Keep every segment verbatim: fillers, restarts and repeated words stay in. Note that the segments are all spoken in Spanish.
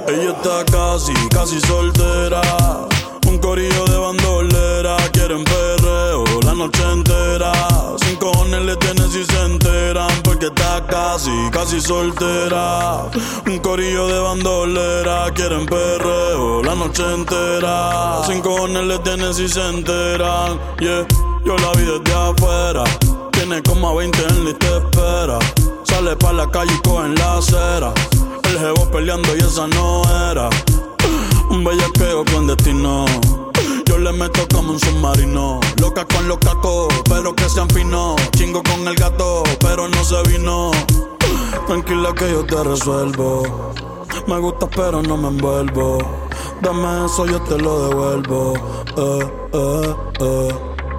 Ella está casi, casi soltera. Un corillo de bandolera. Quieren perreo la noche entera. Sin cojones le tienen si se enteran. Porque está casi, casi soltera. Un corillo de bandolera. Quieren perreo la noche entera. Sin cojones le tienen si se enteran. Yeah, yo la vi desde afuera. Tiene como a veinte en la y te espera. Sale pa' la calle y coge en la acera. El jevo peleando y esa no era. Un bellaqueo clandestino. Yo le meto como un submarino. Loca con los cacos, pero que sean finos. Chingo con el gato, pero no se vino. Tranquila que yo te resuelvo. Me gusta pero no me envuelvo. Dame eso, yo te lo devuelvo. Eh, eh, eh.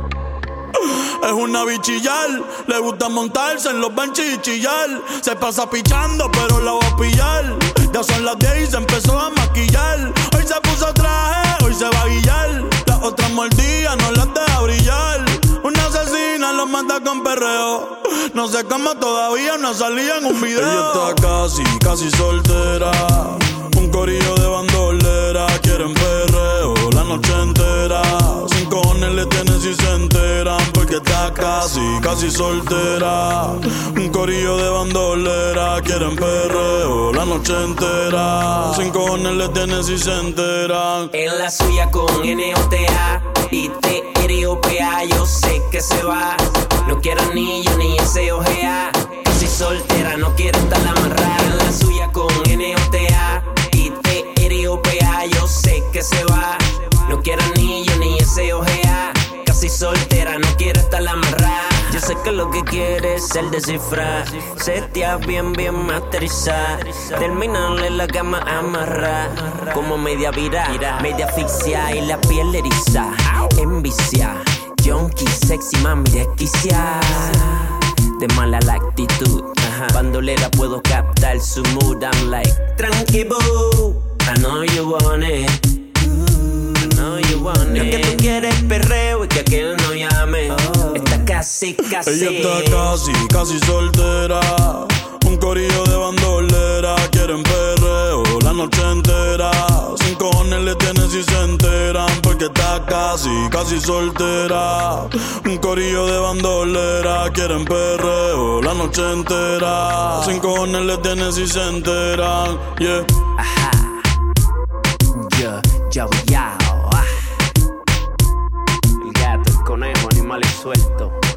Es una bichillar, le gusta montarse en los benches y chillar. Se pasa pichando, pero la va a pillar. Ya son las diez y se empezó a maquillar. Hoy se puso traje, hoy se va a guillar. Las otras mordidas no las deja brillar. Una asesina los mata con perreo. No sé cómo todavía no salía en un video. Ella está casi, casi soltera. Un corillo de bandolera. Quieren perreo la noche entera. Sin cojones le tienen si se enteran. Porque está casi, casi soltera. Un corillo de bandolera. Quieren perreo la noche entera. Sin cojones le tienen si se enteran. En la suya con N O T A y T R O P A. Yo sé que se va. No quiero anillo ni S O G A. Casi soltera, no quiere estar amarrada. En la suya con N O T A y T R O P A. Yo sé que se va. No quiero anillo ni S O G A. Casi soltera, no quiere estar amarrada. Yo sé que lo que quiere es el descifrar. Setear bien, bien masterizar. Terminarle la cama amarrar. Como media vira, media asfixia y la piel eriza. Envicia, junkie, sexy, mami desquicia. De mala la actitud. Bandolera puedo captar su mood. I'm like, tranqui boo, I know you want it. Lo que tú quieres perreo y que aquel no llame. Oh. Está casi, casi. Ella está casi, casi soltera. Un corillo de bandolera. Quieren perreo la noche entera. Sin cojones le tienen si se enteran. Porque está casi, casi soltera. Un corillo de bandolera. Quieren perreo la noche entera. Sin cojones le tienen si se enteran. Yeah. Ajá. Yo, yo, yo. Conejo, animales sueltos.